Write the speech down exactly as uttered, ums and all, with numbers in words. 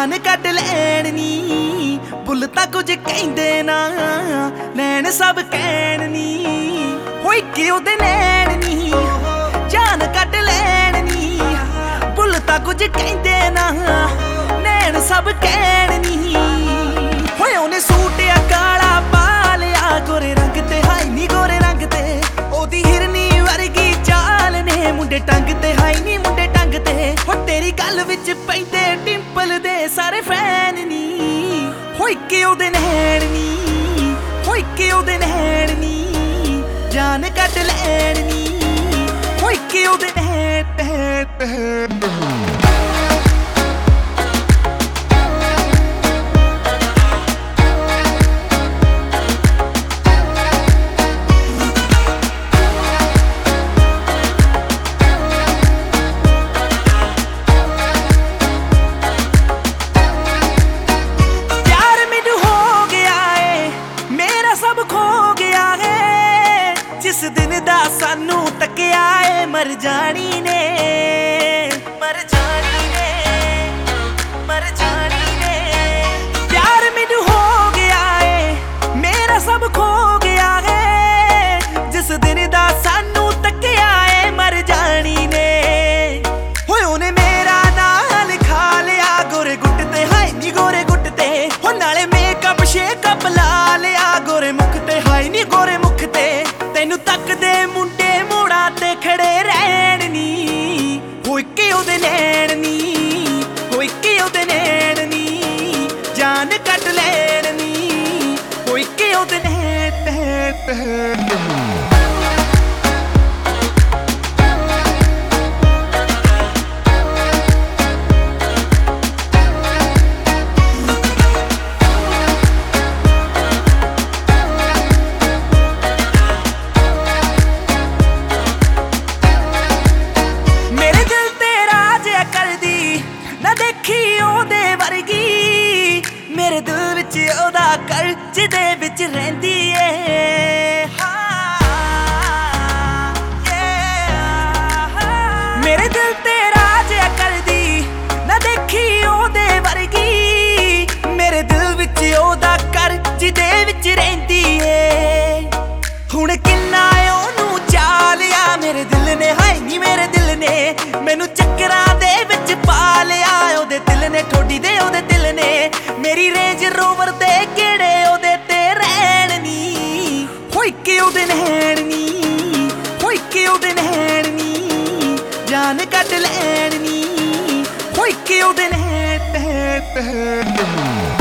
जान कट लैन नी बुल तां कुछ कहंदे ना नैन सब कहण नी होई कि ओदे नैन नी जान कट लैन नी बुल तां कुछ कहंदे ना नैन सब कहण नी होए ओने सूट आ काला पा लिया गोरे रंग ते हाई नी गोरे रंग ते ओदी हिरनी वर्गी चाल ने मुंडे टंग ते हाई नी मुंडे टंग ते हो तेरी गल विच पैंदे डिंपल दे सारे फैन नी होई कि ओदे नैन नी होई कि ओदे नैन नी जान कट लैन नी होई कि ओदे नैन जिस दिन दा सानू तकिया है मर जानी ने मर जानी ने मर जानी ने प्यार मैनू हो गया है मेरा सब खो गया है जिस दिन दा सानू तकिया है मर जानी ने होए ओने मेरा नाम लिखा लिया गोरे गुट ते हाय नी गोरे गुट ते हो नाले मेकअप शेकअप ला लिया गोरे मुख ते हाय नी गोरे मुख ते तैनू तकदे मुंडे मोड़ा ते खड़े रहन नी होई कि ओदे नैन नी होई कि ओदे नैन नी जान कट लैन नी होई कि ओदे नैन मेरे दिल विच ओदा कर जिदे विच रहिंदी ए मेरे दिल ते राज करदी ना देखी ओदे वर्गी मेरे दिल विच ओदा कर जिदे विच रहिंदी ए हुण किन्ना ओनू चा लिया मेरे दिल ने हाय नी मेरे दिल ने मैनू चक्करां दे विच पा लिया ओदे दिल ने ठोडी दे ओदे दिल ने मेरी रेंज रोवर दे गेड़े ओदे ते रहन नी होई कि ओदे नैन नी होई कि ओदे नैन नी जान कट लैन नी होई कि ओदे नैन